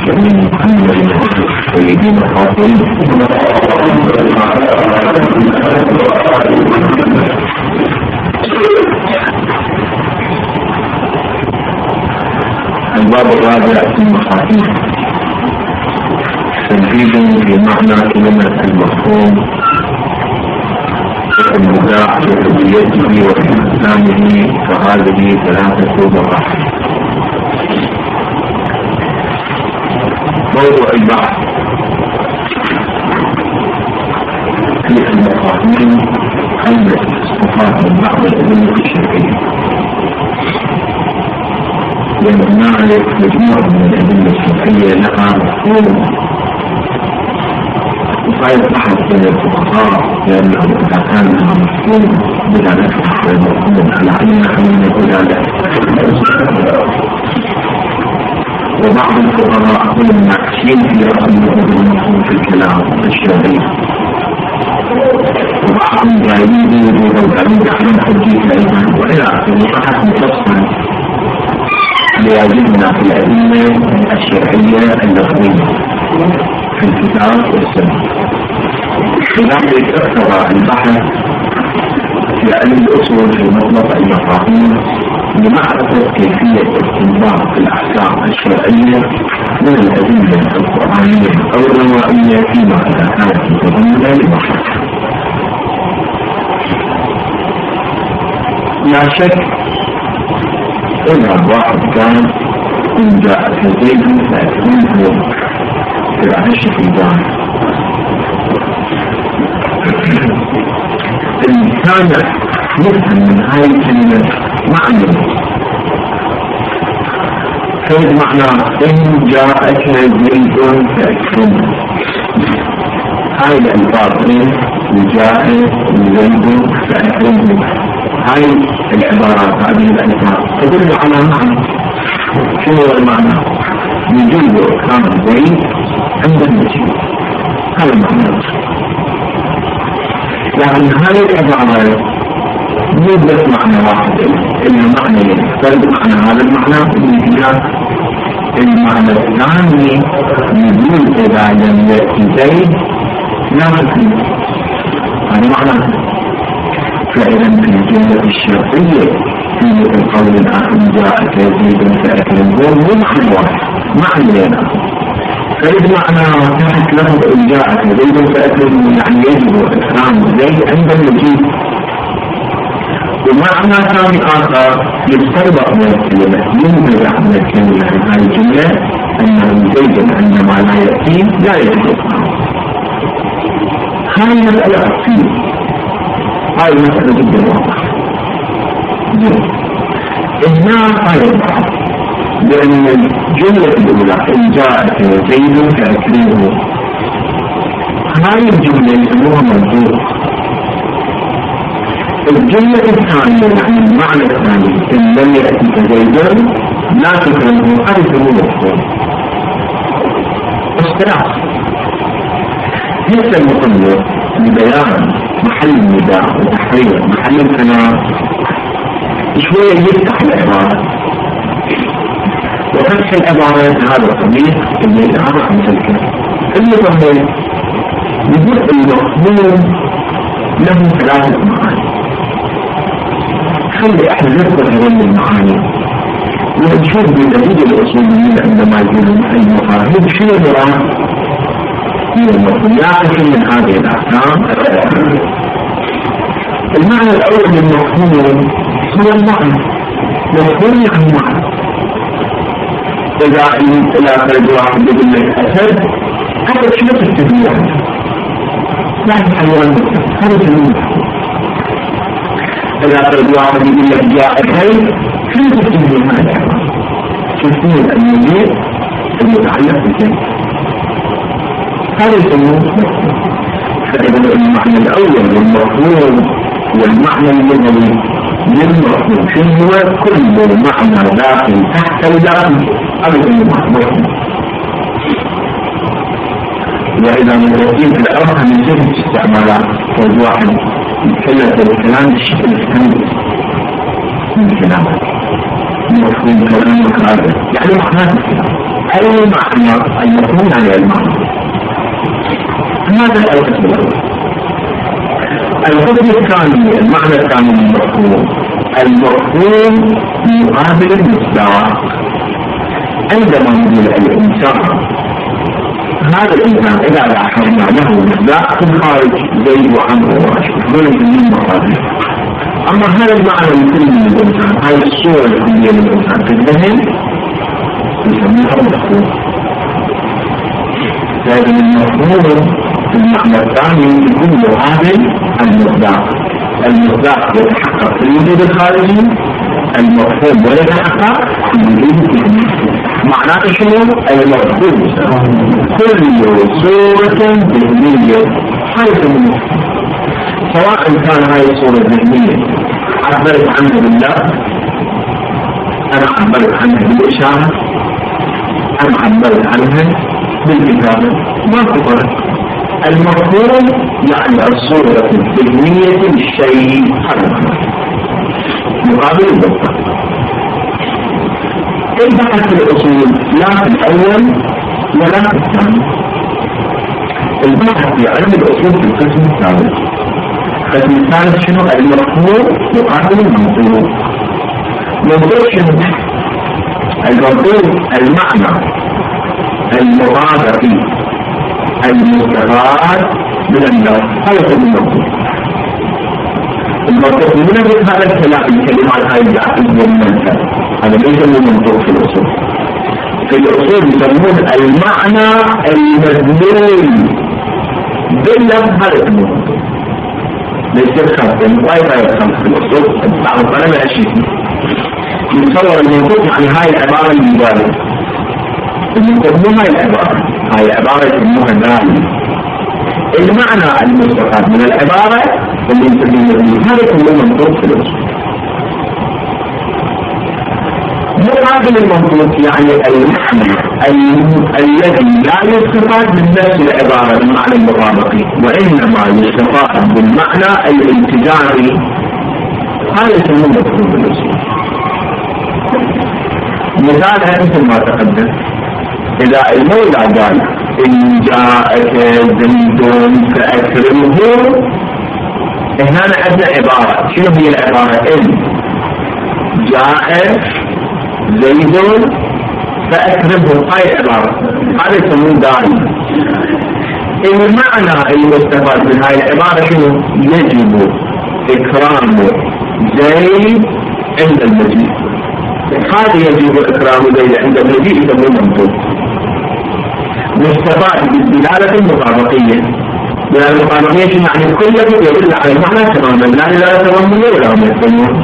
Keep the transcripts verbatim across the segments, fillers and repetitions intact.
من محمد سيدنا الخاتم. الباب الرابع في المخاطيف تنفيذ في معنى كلمة المفهوم المباح بحريته واستخدامه، فهذه ثلاثة مراحل. موضوع البحث في المفاهيم التي استفاد من بعض الأدلة الشرعية، لأن نعرف مجموعة من الأدلة الشرعية لها مفهوم وصاير بحث بين الفقهاء، لأنه إذا كان لها مفهوم بلا نفس المفهوم على أنها من الدلالة. وبعض الفقهاء هم الناقشين في أصل المفهوم في الكلام الشرعي، وبعضهم جايين وجايين على حجية أيضا وإلى آخره، فحسب مفصل ليعجبنا في الأدلة الشرعية اللفظية في الكتاب والسنة. لذلك اقتضى البحث في علم الأصول في مطلق المفاهيم لمعرفة كيفية استنباط الأحكام الشرعية من الأدلة القرآنية أو الروائية فيما إذا كانت متضمنة لبحث. لا شك إذا واحد كان إن جاء زيد فأكرمه في عشر الجان، الإنسان يفهم من هاي الكلمة معنى كيف معنى إن جاءك زيد فأكرمه. هاي الألفاظ إن جاء زيد فأكرمه، هاي العبارات هذه الألفاظ تدل على معنى. شنو هو المعنى؟ يجوز إكرام زيد عند المسجد، هذا المعنى. يعني هذه العبارة مو بس معنى واحد، إنه معنى يختلف معنى هذا المعنى من خلال المعنى الثاني. يقول إذا لم يأتي زيد لا مكان، هذا معنى. فإذا في الجملة الشرعية في القول الآخر جاءك زيد فأكرمه مو معنى واحد، معنى آخر. فإذا معنى تحت لفظ إن جاءك زيد فأكرمه يعني يجب إكرام زيد عند المجيء. ومعنى ثاني آخر يستنبط من الكلمة، ينبغي من الكلمة عن هذه الجملة أنه زيد عندما لا يأتي لا يجب إكرامه. هذه مسألة أصيلة، هاي المسألة جدا واضحة. هنا قال لأن الجملة الأولى إن جاءك زيد فأكرمه، هاي الجملة يسموها منطوق. الجملة الثانية يعني المعنى الثاني إن لم يأتك زيد لا تكرمه، هذا يسموه مفهوم. اصطلاح ليس المصنف لبيان محل النداء وتحرير محل الكلام شوية يفتح العبارة وفتح العبارة هذا القبيح اللي يتعرف مثل الكلام. المصنف يقول المفهوم له ثلاثة معاني. خلي احنا نذكر هذه المعاني ونشوف بنتيجة الأصوليين عندما يقولون المفاهيم شنو المراد هي المفهومات من هذه الأحكام. المعنى الأول للمفهوم هو المعنى، مفهوم يعني معنى. إذا إذا فرد واحد يقول لك أسد، هذا شنو تستفيد عنه؟ يعني حيوان مفترس، هذا شنو؟ إذا فرد واحد يقول لك جاء الكلب، شنو تستفيد من هذا الحيوان؟ تستفيد المجيء المتعلق بالكلب، هذا يسموه. فإذا المعنى الأول والمفهوم والمعنى اللغوي للمفهوم شنو هو؟ كل معنى داخل تحت اللفظ هذا يسموه مفهوم. وإذا متوقين في الأرض من جهة استعمالات فوز واحد يتكلم بالكلام بالشكل الثاني من كلامه مفهوم كلامك هذا يعني معناه الكلام. المعنى المفهوم يعني المعنى. هذا القسم الأول. القسم الثاني المعنى الثاني من المفهوم، المفهوم مقابل المصداق. عندما نقول الإنسان، هذا الإنسان إذا لاحظنا له مصداق في الخارج زي وعمر وماشي دون من مقابل. أما هذا المعنى الكلي من الإنسان، هذه الصورة الكلية من الإنسان في الذهن يسميها المفهوم. لكن المفهوم في المعنى الثاني يكون مقابل المصداق. المصداق يتحقق في الوجود الخارجي، المفهوم ولا يتحقق في الوجود الذهني. معناته شنو؟ المفهوم كل صورة ذهنية حيث المفهوم، سواء كان هاي الصورة الذهنية عبرت عنها بالله، أنا عبرت عنها بالإشارة، أنا عبرت عنها بالكتابة، ما في فرق. المفهوم يعني الصورة الذهنية للشيء هذا مقابل المصداق. البحث في الأصول لا في الأول ولا في الثاني. البحث في علم الأصول في القسم الثالث. القسم الثالث شنو؟ المفهوم مقابل المنطوق. منطوق شنو؟ المنطوق المعنى المضاد المستفاد من اللفظ، هذا هو المنطوق. المنطوق من هذا الكلام الكلمات هاي الجاهز والمنطق، هذا ليس من منطوق في الأصول. في الأصول يسمون المعنى المدلول باللفظ، هذا هو المنطوق. ليس الخمس المقايضة هي الخمس في الأصول، تعرف أنا ما أشيء يتصور المنطوق يعني هاي العبارة المبالغة. المنطوق مو هاي العبارة، هاي العبارة يسموها نامي. المعنى المستفاد من العبارة اللي يسمونه هذا كله منطوق في الأصول. مقابل المنطوق يعني المعنى الذي لا يستفاد من نفس العبارة بالمعنى المطابقي، وإنما يستفاد بالمعنى الالتزامي، هذا يسمونه منطوق في الأصول. مثالها مثل ما تقدم، إذا المولى قال إن جاءك زيد فأكرمه، هنا عندنا عبارة، شنو هي العبارة؟ إن جاء زيد فأكرمه، هاي العبارة، هذا يسمون دائما. المعنى المستفاد من هاي العبارة شنو؟ يجب إكرام زيد عند المجيء. هذا يجب إكرام زيد عند المجيء يسمونه منطوق. مستفاد بالدلالة المطابقية. الدلالة المطابقية شنو يعني؟ كل الذي يدل على المعنى تماما، لا دلالة تضمنية ولا هم يسمون.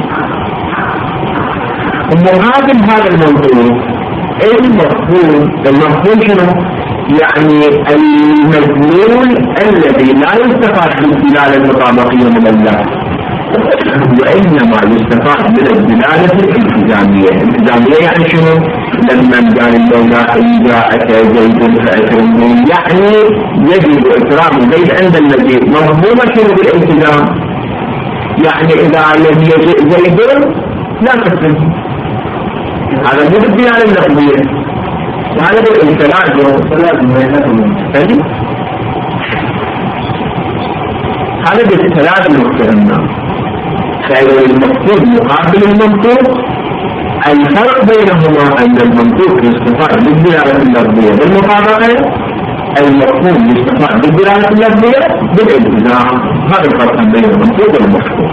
ومقابل هذا الموضوع المفهوم، المفهوم شنو؟ يعني المدلول الذي لا يستفاد بالدلالة المطابقية من اللفظ، وإنما يستفاد من الدلالة الالتزامية. الالتزامية يعني شنو؟ لما قال المولى إن جاءك زيد فأكرمه، يعني يجب إكرام زيد عند المجيء. مفهومة شنو بالالتزام؟ يعني إذا لم يجئ زيد لا تكرمه، هذا مو بالدلالة اللفظية، هذا بالالتزام. هذا بالثلاث المختلفين. فإذا المفهوم مقابل المنطوق، الفرق بينهما أن المنطوق يستفاد بالدلالة اللفظية بالمطابقة، المفهوم يستفاد بالدلالة اللفظية بالالتزام. هذا الفرق بين المنطوق والمفهوم.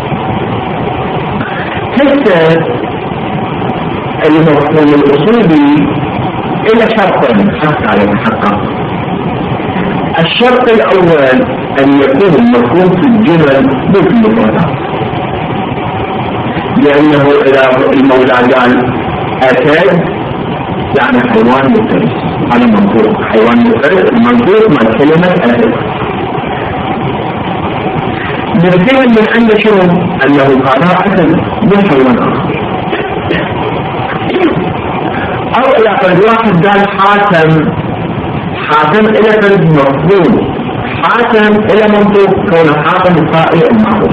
حتى المفهوم الأصولي إلى شرطين حتى يتحقق. الشرط الأول أن يكون المفهوم في الجمل بالمفردات، لأنه إذا المولى قال أكاد يعني حيوان مفترس، هذا منطوق. حيوان مفترس المنطوق مع كلمة أكاد. نرتهم من أن شنو؟ أنه قال أكاد من حيوان آخر. أو إذا فرد واحد قال حاتم، حاتم إلى فرد مفهوم، حاتم إلى منطوق كون حاتم الطائر المعروف،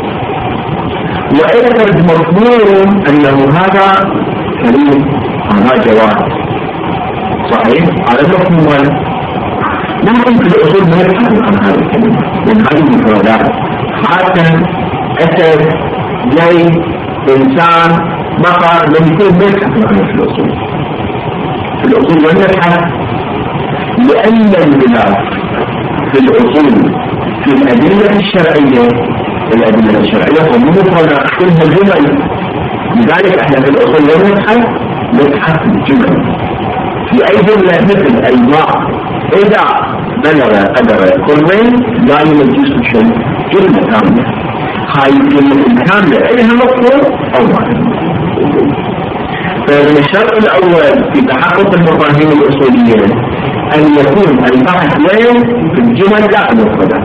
وإلى فرد مفهوم أنه هذا كريم، هذا جواد. صحيح على المفهوم، لكن في الأصول ما يتحدث عن هذه الكلمة من هذه المفردات. حتى أسد، جاي، إنسان، بقر، لم يكون ما يتحدث عنه في الأصول. في الأصول لم يتحدث لأن البلاد في الأصول في الأدلة الشرعية، الأدلة الشرعية هم مفردات كلها جمل، لذلك احنا في الأصول لم نتحدث نتحدث بالجمل. في أي جملة مثل الماء إذا بلغ قدر قربين لا يمجز شيء، جملة كاملة. هاي الجملة الكاملة إلها مفهوم أو ما. فمن الشرط الأول في تحقق المفاهيم الأصولية أن يكون البحث وين في الجمل لا في المفردات.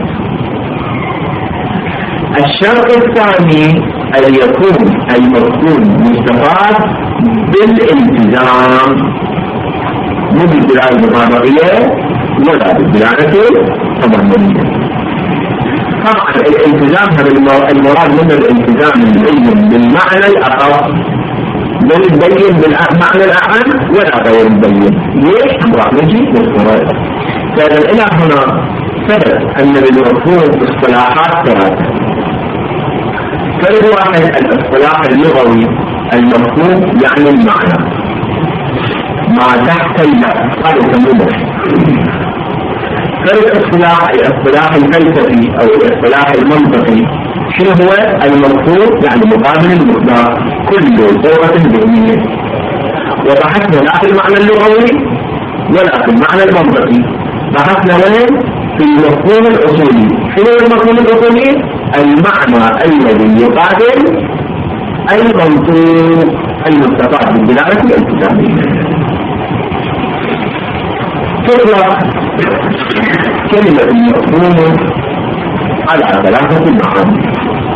الشرط الثاني أن يكون المفهوم مستفاد بالالتزام، مو بالدلالة المطابقية ولا بالدلالة التضمنية. طبعا الالتزام هذا المراد من الالتزام المبين بالمعنى الأقرب، بل يبين بالمعنى الأعم ولا غير مبين. ليش؟ راح نجي بالفرائض. فإذا إلى هنا ثبت أن للمفهوم اصطلاحات ثلاثة. فرد واحد الاصطلاح اللغوي المفهوم يعني المعنى ما تحت اللفظ، هذا يسمونه. فرد اصطلاح الاصطلاح الفلسفي او الاصطلاح المنطقي شنو هو؟ المفهوم يعني مقابل المقدار، كل صورة ذهنية. وبحثنا لا في المعنى اللغوي ولا في المعنى المنطقي، بحثنا وين؟ في المفهوم الأصولي. شنو المفهوم الأصولي؟ المعنى الذي يقابل المنطوق المستفاد بالدلالة الالتزامية. تطلق كلمة المفهوم على ثلاثة معاني.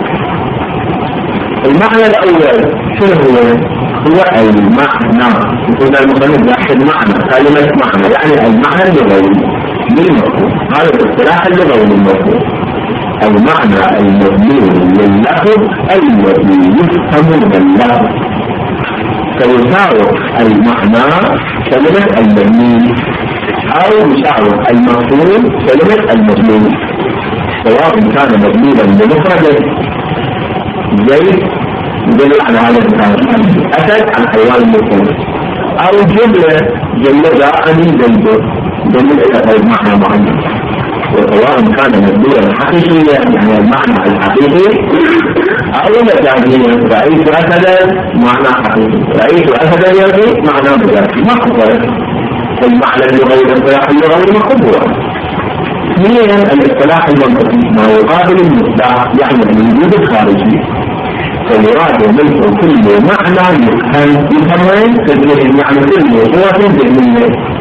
المعنى الأول شنو هو؟ هو المعنى، يقول المصنف يحدد معنى، كلمة معنى يعني المعنى اللغوي للمفهوم. هذا الاصطلاح اللغوي للمفهوم، المعنى المبني لللفظ الذي يفهم باللفظ. فيساوي المعنى كلمة المبني أو يساوي المفهوم كلمة المبني، سواء كان مبنيا بمفرده زي دل على هذا المكان أسد عن حيوان المفهوم، أو جملة جملة جاء من زيد دل إلى المعنى معين. وسواء كان مبنيا حقيقيا يعني المعنى الحقيقي أو مجازيا، رأيت أسدا معنى حقيقي، رأيت أسدا يلقي معنى مجازي، ما خطر. المعنى اللغوي والاصطلاح اللغوي مقبول. اثنين الاصطلاح المنطقي ما يقابل المصداق يعني الوجود الخارجي، فيراد منه كل معنى يفهم يفهم تدريب يعني كل صورة ذهنية.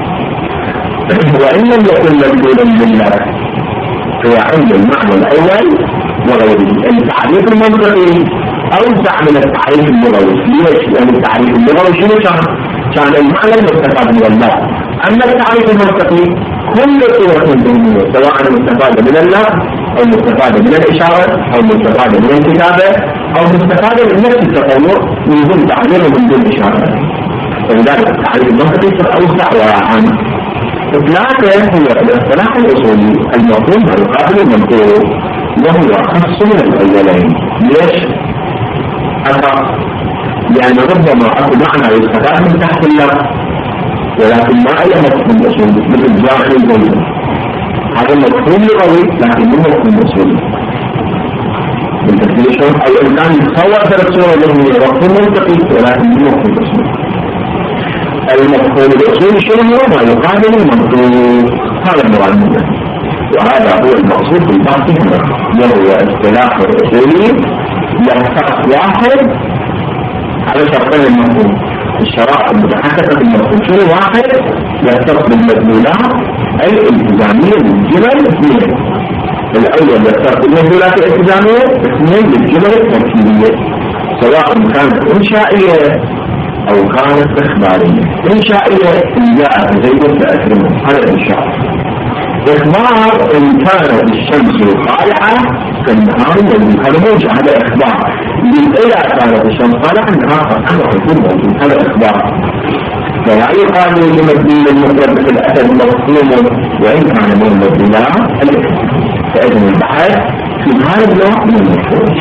وإن لم يكن مدلولا بالله فيعد المعنى الأول وغيره. التعريف المنطقي أوسع من التعريف اللغوي. ليش؟ لأن التعريف اللغوي شنو كان؟ كان المعنى المستفاد من الله. أما التعريف المنطقي كل صورة ذهنية، سواء مستفادة من الله أو مستفادة من الإشارة أو مستفادة من الكتابة أو مستفادة من نفس التطور من دون تعبير ومن دون إشارة. فلذلك التعريف المنطقي أوسع وأعم. ثلاثة هو الاصطلاح الأصولي المفهوم القابل المنطوق، وهو أخص من الأولين. ليش؟ أخص لأن ربما أكو معنى يستفاد من تحت اللفظ ولكن ما أي مفهوم أصولي مثل جاهل الجملة، هذا مفهوم لغوي لكن مو مفهوم أصولي. بالتالي شلون أي إنسان يتصور ترى الصورة ذهنية مفهوم منطقي ولكن مو مفهوم أصولي. المفهوم الأصولي شنو هو؟ ما يقابل المنطوق، هذا المراد منه. وهذا هو المقصود بالبحث هنا، وهو اصطلاح الأصولي يختص واحد على شرطين المفهوم. الشرائط المتحققة بالمفهوم شنو؟ واحد يختص بالمدلولات الالتزامية للجمل اثنين. الأول يختص بالمدلولات الالتزامية، اثنين بالجمل التركيبية، سواء كانت إنشائية أو كانت إخبارية. إنشائية إن جاءت زيد فأكرمه، هذا إنشاء. إخبار إن كانت الشمس طالعة كالنهار الذي هذا موجه، هذا إخبار. إذا كانت الشمس طالعة النهار فأكرمه يكون موجود، هذا إخبار. فلا يقال لمبني المفرد في الأسد مفهوم وإن كان مبني لا الاسم. فإذن البحث في هذا النوع من المفهوم.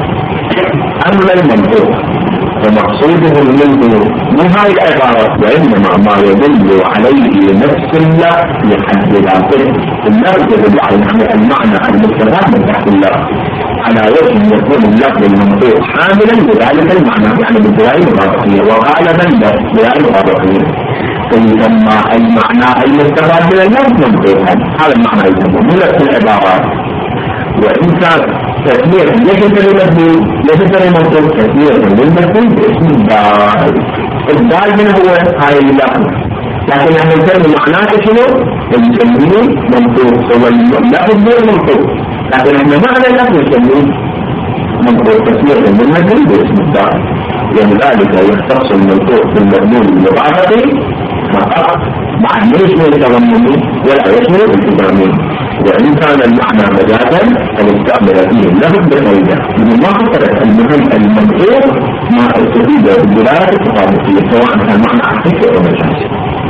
أما المنطوق فمقصوده منه مو هاي العبارة وإنما ما يدل عليه نفس الله لحد ذاته. اللفظ يدل على المعنى المستفاد من تحت اللفظ على وجه يكون اللفظ المنطوق حاملا لذلك المعنى، يعني بالدلالة الرابطية، وغالبا بالدلالة الرابطية فيسمى المعنى المستفاد من اللفظ منطوقا. هذا المعنى يسمى من نفس العبارات. وإن كان تسمية ليس للمفهوم ليس للمنطوق، تسمية للمفهوم باسم الدال. الدال من هو هاي اللفظ، لكن احنا نسمي معناته شنو؟ نسميه منطوق. هو اللفظ غير منطوق، لكن احنا معنى اللفظ نسميه منطوق. تسمية للمفهوم باسم الدال، ولذلك يختص المنطوق بالمضمون المضاعفي فقط مع ليس التضمني ولا يشمل التضامن. وإن كان المعنى مجازا فنستعمل فيه اللفظ بفائدة. من ما خطرت المهم المنطوق ما استفيد بالدلالة التطابقية سواء كان معنى حقيقي أو مجازي.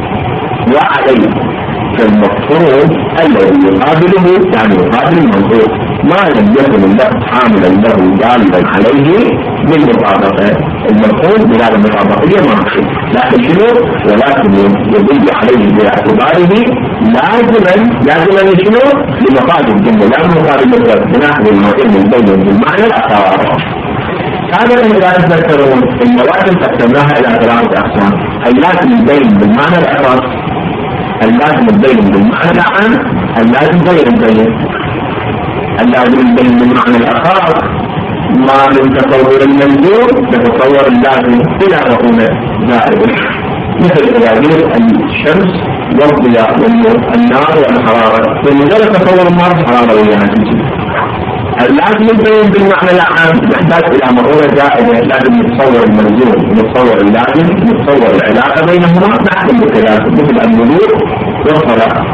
وعليه فالمفروض الذي يقابله يعني يقابل المنطوق ما لم يكن اللفظ حاملا له دالا عليه من مطابقة. المفروض دلالة مطابقية ما في، لكن شنو؟ ولكن يدل عليه باعتباره لازما لازما شنو؟ لمقابل الجملة لا مقابل اللفظ بنحو المعين البين بالمعنى الأخر. هذا إذا تذكرون اللوازم قسمناها إلى ثلاثة أقسام. اللازم البين بالمعنى الأخر، اللازم البين بالمعنى العام، اللازم غير البين. اللازم البين بالمعنى الأخر ما من تصور المنظور تتصور اللازم إلى مفهوم زائد، مثل تغيير الشمس والضياء والنور، النار والحرارة، بمجرد تصور النار حرارة وياها. اللازم البين بالمعنى العام يحتاج إلى مفهوم زائدة، لازم نتصور المنظور، نتصور اللازم، نتصور العلاقة بينهما، نحكم بخلافه مثل النور والصلاة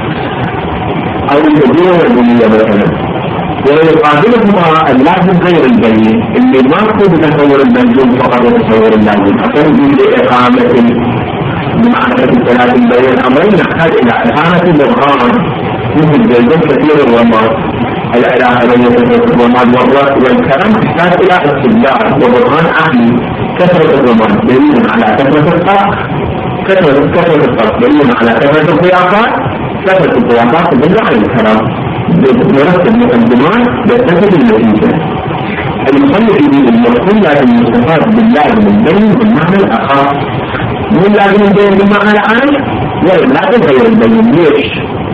أو الوجوه والبنية مثلا. ويقابلهما اللازم غير البين اللي ما تكون بتصور المنظور فقط وتصور اللازم. أقول بإقامة معرفة الثلاث بين الأمرين نحتاج إلى إقامة برهان مثل زيدون كثير الرماد. العلاقة بين الرماد والرأس والكرم تحتاج إلى استدلال وبرهان عقلي. كثرة الرماد دليل على كثرة الطاق، كثرة كثرة الطاق دليل على كثرة الضيافات، كثرة الضيافات تدل على الكرم. برتب مقدمات بتفيد النتيجة. المصنف يقول المفهوم لازم يستفاد باللازم البين بالمعنى الأخر، مو لازم البين بالمعنى العام ولا لازم غير البين. ليش؟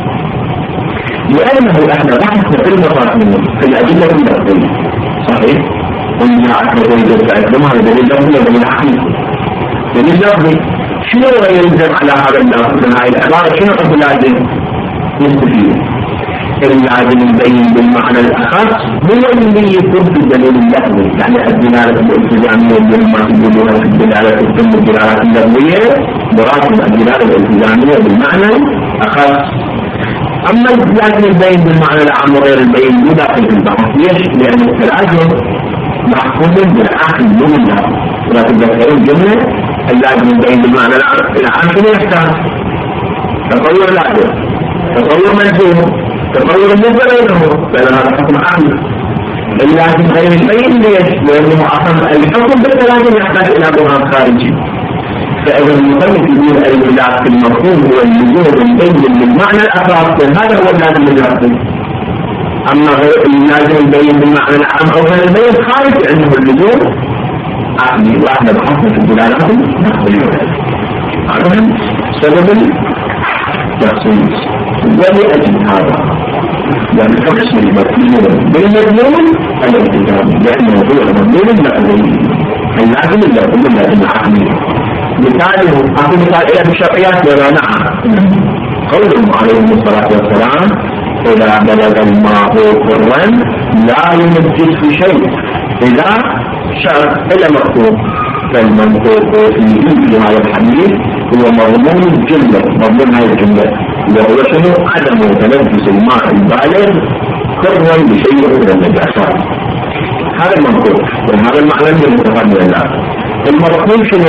لأنه احنا بحثنا في المفاهيم في الأدلة اللفظية صحيح؟ قلنا عشرة ويجب تعلمها دليل لفظي ودليل عقلي. دليل لفظي شنو يلزم على هذا اللفظ من هاي العبارة؟ شنو قد لازم يستفيد؟ اللازم البين بالمعنى الأخص هو اللي يكون في الدليل اللفظي، يعني الدلالة الالتزامية بما تقولونها في الدلالة تتم الدلالات اللفظية براسم الدلالة الالتزامية بالمعنى الأخص. أما اللازم البين بالمعنى العام وغير البين مو داخل في البحث. ليش؟ لأن التلازم محكوم بالعقل مو باللفظ. ولا تتذكرون الجملة اللازم البين بالمعنى العام شنو يحتاج؟ تصور لازم، تصور ملزوم، تصور النسبة بينهم، لأن هذا حكم عام. اللازم غير البين ليش؟ لأنه أصلا الحكم بالتلازم يحتاج إلى برهان خارجي. فإذا المصنف يقول الإدراك في المفهوم هو اللزوم البين بالمعنى الأساسي، هذا هو اللازم اللفظي. أما غير اللازم البين بالمعنى العام أو غير البين خارج عنه اللزوم عقلي، وإحنا بحثنا في الدلالات النقلية. هذا سبب التخصيص. ولأجل هذا يعني تقسم المفهوم بالمضمون الالتزام، لأنه هو المضمون اللفظي اللازم اللفظي اللازم العقلي. مثاله أقول مثال إلى بالشرعيات ولا نعم قولهم عليهم الصلاة والسلام إذا بلغ الماء قرا لا يمجد في شيء إذا شرع إلى مكتوب. فالمنطوق فيه في هذا الحديث هو مضمون الجملة، مضمون هذه الجملة وهو شنو؟ عدم تلبس الماء البالغ قرا بشيء من النجاسات. هذا المنطوق وهذا المعنى المستفاد من الله. المفهوم شنو؟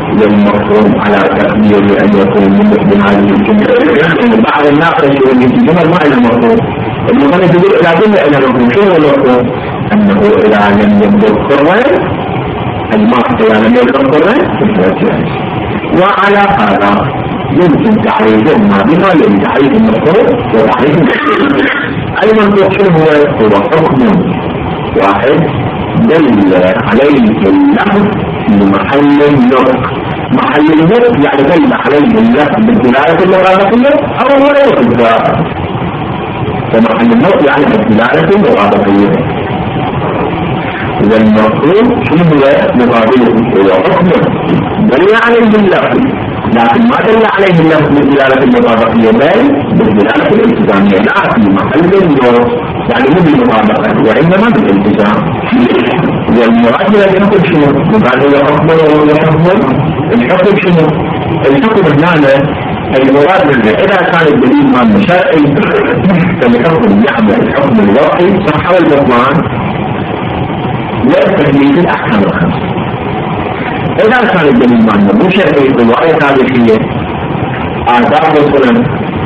والمفهوم على تقدير أن يكون من هذه الجملة. بعض الناس يقول في جمل ما إلى مفهوم، المغني يقول إلى جملة إلى مفهوم. شنو المفهوم؟ أنه إذا لم يبدو قرآن الماء إذا لم يبدو قرآن. وعلى هذا يمكن تعريف ما بما يمكن تعريف المفهوم وتعريف المنطوق. شنو هو؟ هو حكم واحد دل عليه اللفظ في محل اللغة. محل اللغة يعني دل عليه اللفظ بالدلالة اللغوية أو هو يوجد. ومحل اللغة يعني بالدلالة اللغوية. والمفهوم شنو هو؟ مقابله هو حكم دل عليه اللفظ، لكن ما دل عليه اللفظ بالدلالة المطابقية بل بالدلالة الالتزامية، لا في محل اللغة يعني مو بالمطابقة وإنما بالالتزام. والمراد من الحكم شنو؟ المراد هو حكم وحكم. الحكم شنو؟ الحكم هنا المراد منه إذا كان الدليل مال شرعي فالحكم يحمل الحكم الوضعي صح والبطلان والتهديد الأحكام الخمسة. إذا كان الدليل مال مو شرعي رواية تاريخية آثار وسنن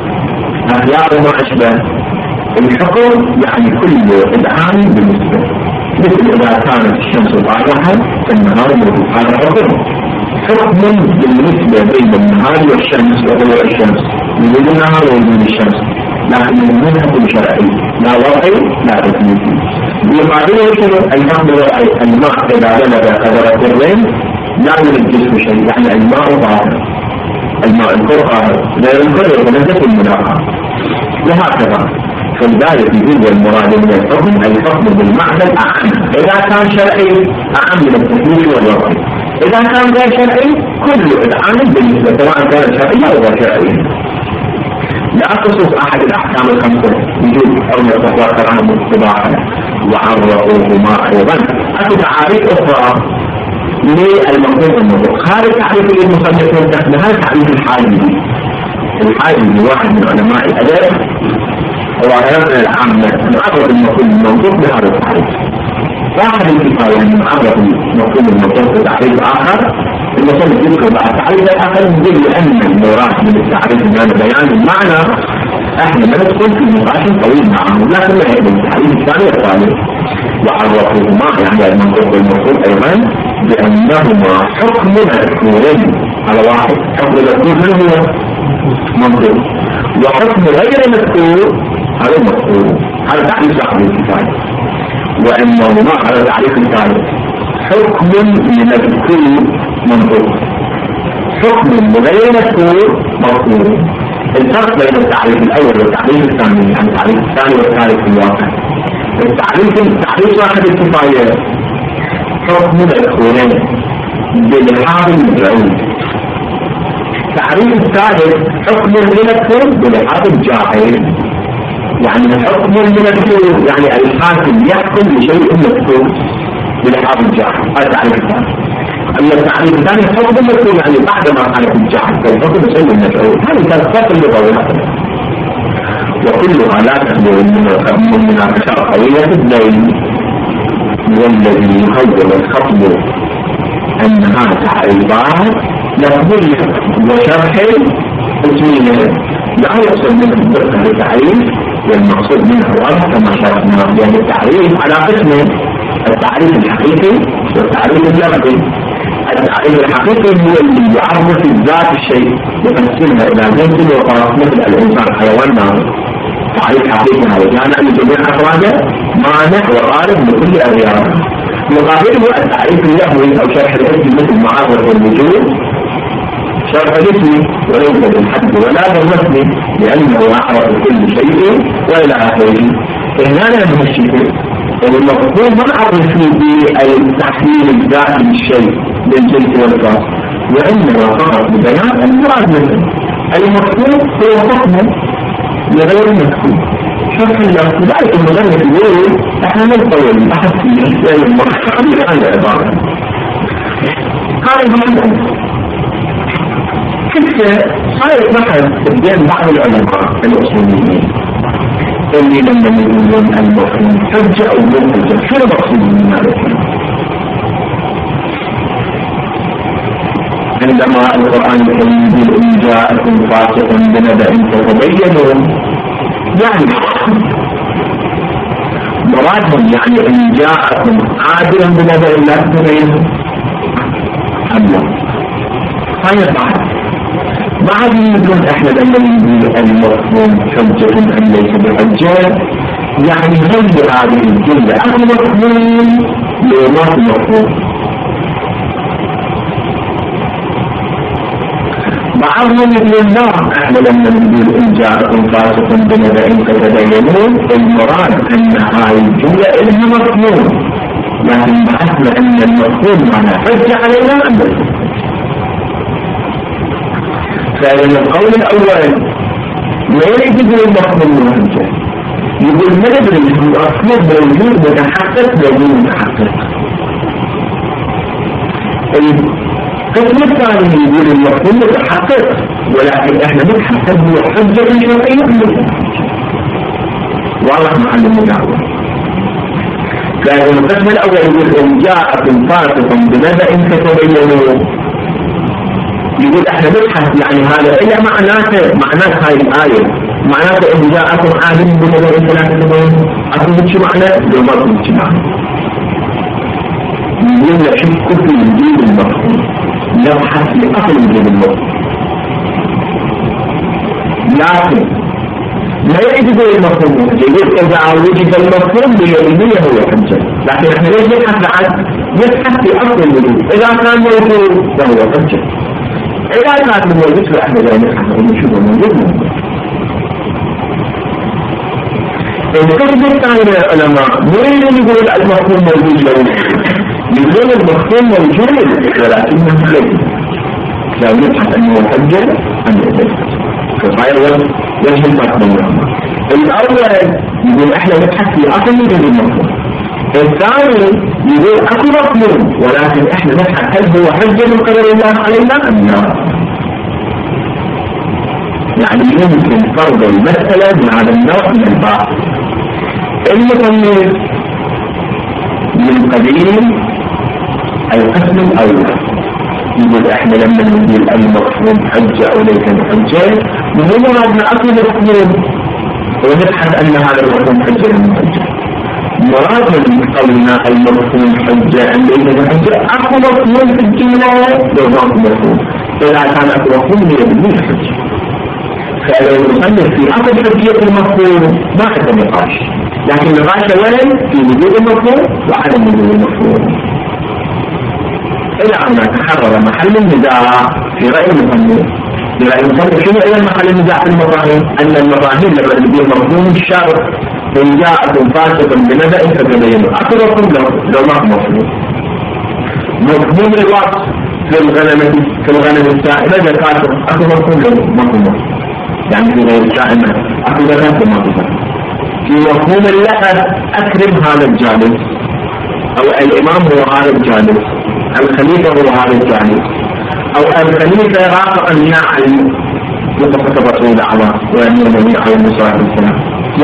أخلاق وما أشبه، الحكم يعني كل إذعان بالنسبة. مثل إذا كانت الشمس واضحة فالنهار موجود، هذا حكم. حكم بالنسبة بين النهار والشمس وضوء الشمس، وجود النهار ووجود الشمس، لكن من حكم شرعي لا وضعي لا تكليفي. وبعدين شنو الحكم الوضعي؟ الماء إذا بلغ قدر القرين لا ينجسه شيء، يعني الماء طاهر، الماء القرآن غير القرآن ونزل المناقة وهكذا. فلذلك يجب المراد من الحكم الحكم بالمعنى الأعم. إذا كان شرعي أعم من التكليف والوضعي، إذا كان غير شرعي كل إذعان بالنسبة سواء كان شرعي أو غير شرعي. لا خصوص أحد الأحكام الخمسة يجب أو يتفاخر عنه الطباعة وعرفوهما أيضا. أكو تعاريف أخرى للمفهوم الموضوع خارج تعريف المصنف والتحمل. هذا تعريف الحاجبي. الحاجبي واحد من علماء الأدب وعلماء العامة نعرف المفهوم الموضوع بهذا التعريف. واحد الكفاية من عرف المفهوم الموضوع بتعريف آخر. المصنف يذكر بعد تعريف الآخر يقول لأن المراد من التعريف من هذا بيان المعنى. احنا ما ندخل في نقاش طويل معه، لكن ما يقبل التعريف الثاني والثالث. وعرفوهما يعني المنطوق والمفهوم أيضا بأنهما حكم مذكورين على واحد. حكم مذكور من هو؟ منطوق. وحكم غير مذكور هذا مفهوم. هذا تعريف صاحب الكفاية. وأنهما على تعريف الثالث حكم لمذكور منطوق، حكم غير مذكور مفهوم. الفرق بين التعريف الأول والتعريف الثاني يعني التعريف الثاني والثالث في الواقع. التعريف التعريف صاحب الكفاية حكم مذكورين بلحاظ المفعول. التعريف الثالث حكم مذكور بلحاظ الجاهل، يعني الحكم المذكور يعني الحاكم يحكم بشيء مذكور بلحاظ الجاهل. هذا التعريف الثاني. أما التعريف الثاني حكم مذكور يعني بعد ما كانت الجاهل فالحكم بشيء مذكور. هذه كانت فرق اللغوي. وكلها لا تخلو من مناقشة قوية الدين. والذي يخيل الخطب أنها تعريفات لفظية وشرح اسمية لا يقصد منه الدقة للتعريف، والمقصود منه الوضع كما شرحنا. لأن التعريف على قسمين: التعريف الحقيقي والتعريف اللفظي. التعريف الحقيقي هو اللي يعرف ذات الشيء يقسمها إلى جنس وقاس، مثل الإنسان حيوان نار. تعريف حقيقي هذا يعني أن جميع أفراده مانع وغالب لكل أغيار. مقابله التعريف اللفظي أو شرح الاسم مثل معرف الوجود، شرح الاسم وليس بالحد ولا بالرسم لأنه يعرف كل شيء وإلى آخره. هنا لا نمشي والمفهوم ما نعرف بالتحليل الذاتي للشيء للجنس والخاص، وإنما فقط ببيان المراد منه. المفهوم هو حكم لغير مفهوم. شرح الله ذلك المدرس يقول احنا نطول البحث في اشياء المرحله عن العباره. هذا المعنى كيف صارت بحث بين بعض العلماء الاصوليين اللي لما يقولون المفهوم حجه او مو حجه، شو المقصود من هذا؟ عندما القرآن الكريم يقول إن جاءكم فاسق بنبأ فتبينوا، يعني مرادهم يعني إن جاءكم عادل بنبأ لا تبينوا الله. هاي بعد بعد يقول احنا لما نقول المفهوم حجة أم ليس بحجة، يعني هل هذه الجملة أكو مفهوم لما مفهوم. بعضهم يقول لا، احنا لما نقول إن جاءكم فاسق بنبأ فتبينوا المراد أن هذه الجملة إلها مفهوم، لكن بحثنا أن المفهوم معناه حجة علينا أم ليس. فإن القول الأول ما يريد يقول المفهوم الحجة، يقول ما ندري المفهوم موجود متحقق وغير متحقق. القسم الثاني يقول المفهوم متحقق ولكن احنا نبحث هل هو حجة شرعية أم لا. واضح محل المدعوة. فإن القسم الأول يقول إن جاءكم فاسق بنبأ فتبينوا، يقول احنا نبحث يعني هذا إلا معناته معنات هاي الآية، معناته إن جاءكم عالم بنبأ فلا تتبينوا، أكو بتش معنى لو ما أكو بتش معنى. يقول لك شوف كل وجود المفهوم نبحث لأصل وجود المفهوم، لكن ما يريد يقول المفهوم حجة، يقول إذا وجد المفهوم باليمينية هو حجة، لكن احنا ليش نبحث بعد؟ نبحث لأصل الوجود، إذا كان موجود فهو حجة، إذا كانت موجود فإحنا لا نبحث ونشوف موجود. القسم الثاني العلماء مو يقول المفهوم موجود له، يقول المفهوم موجود ولكنه ليس، لا نبحث أنه حجة أم ليس. فهذا وجه الفرق بينهما. الأول يقول احنا نبحث في أصل وجود المفهوم، الثاني يقول أكو مفهوم ولكن احنا نبحث هل هو حجة من قدر الله علينا أم لا. يعني يمكن فرض المسألة من هذا النوع من البعض. المصنف من قديم القسم الأول يقول احنا لما نقول المفهوم حجة أو ليس بحجة مو مراد من أصل المفهوم ونبحث أن هذا المفهوم حجة من حجة. مراد من قولنا المفهوم حجة أم ليس بحجة أكو مفهوم في الجملة لو ما أكو مفهوم، إذا كان أكو مفهوم يبني حجة. فإذا المصنف في أصل حجية المفهوم ما عنده نقاش، لكن النقاش وين في وجود المفهوم وعدم وجود المفهوم. إلى أن تحرر محل النزاع في رأي المصنف. في رأي المصنف شنو إلى محل النزاع في المفاهيم؟ أن المفاهيم لما تبين مفهوم الشرط إن جاءكم فاسق بنبأ فتبينوا، أكو مفهوم لو ما مفهوم. مفهوم الوصف في الغنم في الغنم السائمة زكاة، أكو مفهوم لو ما مفهوم. يعني في غير السائمة أكو زكاة ما مفهوم. في مفهوم اللحظ أكرم هذا الجالس، أو الإمام هو هذا الجالس، الخليفة هو هذا الجالس، أو الخليفة رافق الناعل يتخطب رسول الله ويأمر النبي عليه الصلاة والسلام.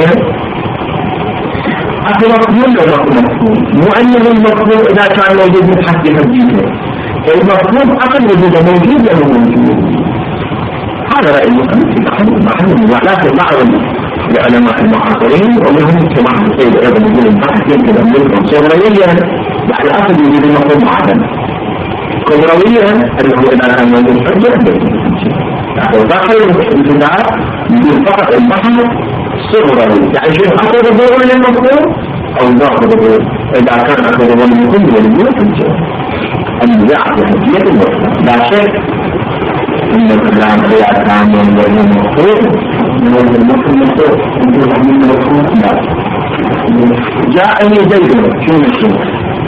أكو مفهوم لو أكو مفهوم، مو أنه المفهوم إذا كان موجود نبحث بحجيته، المفهوم أقل وجوده موجود له موجود. هذا رأي المصنف محل النزاع. لكن بعض العلماء المعاصرين ومنهم كما السيد أيضا يقول البحث يمكن أن يكون صغريا، يعني أصل وجود المفهوم عدم كبرويا أنه إذا كان موجود حجة لكن داخل الانتزاع يقول فقط البحث صغري، يعني شيء أخذ ضوء للمفهوم أو ضاخذ ضوء، إذا كان أخذ ضوء للمفهوم يقول حجة. النزاع في حجية المفهوم لا شك إن الكلام إذا كان ينبغي المفهوم من المفهوم المفهوم من المفهوم لا. جاءني زيد شنو شنو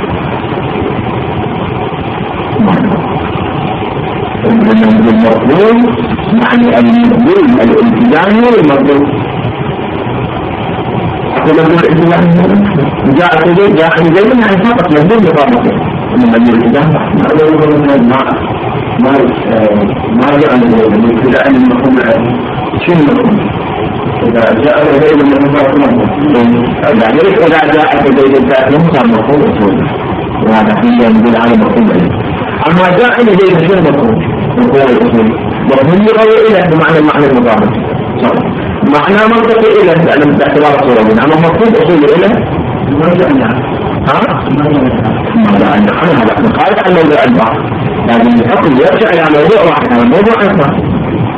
المفهوم يعني المفهوم الالتزامي والمفهوم. أقول لك الالتزام جاء زيد جاءني زيد يعني فقط مفهوم لقامته من الالتزام ما ما ما جاء الالتزام المفهوم شنو المفهوم إذا جاء زيد من المفهوم يعني إذا جاء زيد كان مفهوم وهذا حين يدل على مفهوم. أما جاء زيد شنو المفهوم مفهوم الأصول مفهوم لغوي إله بمعنى المعنى المضارب صح معنى منطقي إله لأن باعتبار صورة أما مفهوم أصول إله ها؟ ماذا أن نحن هذا نقارب عن موضوع البحث لكن الحكم يرجع إلى موضوع واحد هذا موضوع آخر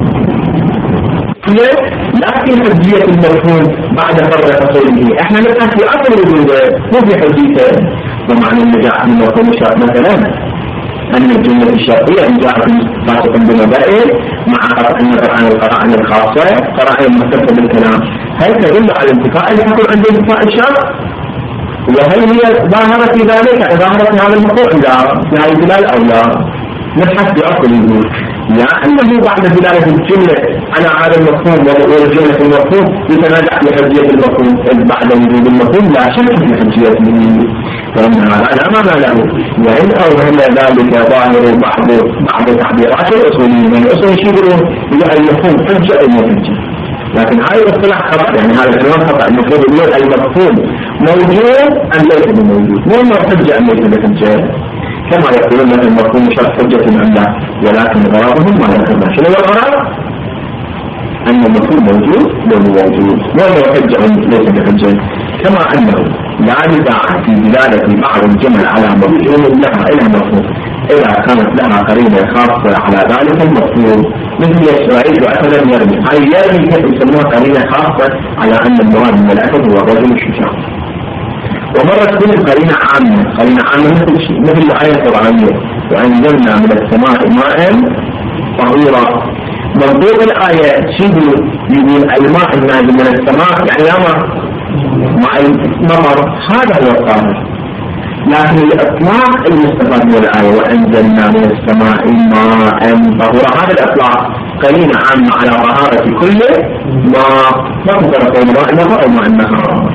لكن حجية المفهوم بعد فرق أصوله احنا نبحث في أصل الوجود مو في حجيته ومعنى النجاح من مفهوم الشرط مثلا أن الجملة الشرطية جاءت فاسقا بمبادئ مع قطع النظر عن القرائن الخاصة قرائن مختصة بالكلام هل تدل على انتفاء الحكم عند انتفاء الشرط؟ وهل هي ظاهرة في ذلك ظاهرة في هذا المفهوم لا في هذا الدلالة أو لا؟ نبحث بأصل الوجود لأنه بعد دلالة الجملة على هذا المفهوم والجملة المفهوم يتنازع في حجية المفهوم بعد وجود المفهوم لا شك في حجيته فإن هذا ما له وإن أوهم ذلك ظاهر بعض بعض تعبيرات الأصوليين الأصول يشيرون إلى المفهوم حجة أو حجة لكن هذا الاصطلاح خطأ يعني هذا العنوان خطأ المفروض يقول المفهوم موجود أم ليس بموجود مو أنه حجة أم ليس بحجة كما يقولون مثل المفهوم شرط حجة أم لا ولكن غرضهم ما يكون شنو الغرض؟ أن المفهوم موجود لو موجود مو أنه حجة أم ليس بحجة كما أنه لا نزاع في دلالة بعض الجمل على مفهوم لها إلى مفهوم إذا كانت لها قرينة خاصة على ذلك المفهوم مثل إسرائيل وأثر يرمي هذه يرمي يسموها قرينة خاصة على أن المراد من الأسد هو الرجل الشجاع ومرة تكون القرينة عامة قرينة عامة مثل مثل الآية القرآنية وأنزلنا من السماء ماء طهورا منظور الآية شبه يقول الماء النازل من السماء يعني يا مع المطر هذا هو الطاهر لكن الإطلاق المستفاد من الآية وأنزلنا من السماء ماء طهورا هذا الإطلاق قرينة عامة على طهارة كل ما نقدر نقول ماء النهار أو ماء النهار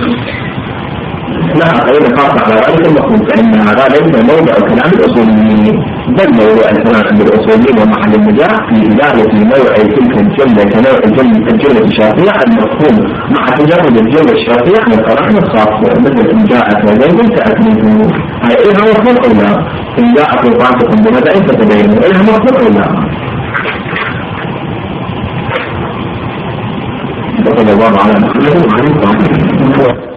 لها قرينة خاصة على ذلك المفهوم فإن هذا ليس موضع كلام الأصوليين بل موضوع الكلام عند الأصوليين ومحل النجاح في إدارة نوع تلك الجملة كنوع الجملة الشرطية المفهوم مع تجرد الجملة الشرطية من القرائن الخاصة مثل إن جاءت وزيد تأتمنه هاي إلها مفهوم أو لا إن جاءت وفاتكم بمدى فتبينوا إلها مفهوم أو لا وصلى الله على محمد وعلى آله وصحبه